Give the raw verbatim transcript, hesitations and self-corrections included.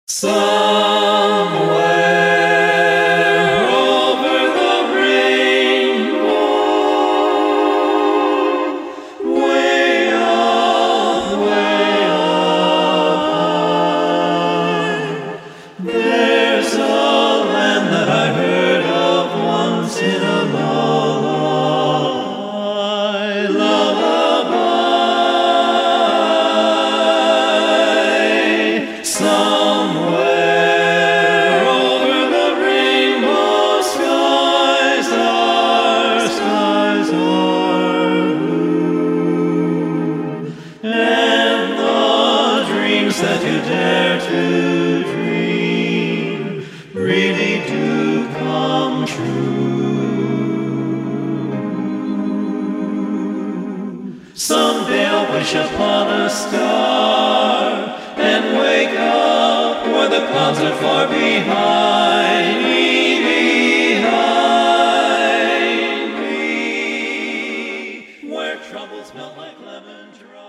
Somewhere over the rainbow, way up, way up high, there's a land that I heard of once in a lullaby, lullaby. Somewhere over the rainbow, skies are, skies are blue, and the dreams that you dare to dream really do come true. Someday I'll wish upon a star and wake up where the clouds are far behind me, behind me, where troubles melt like lemon drops.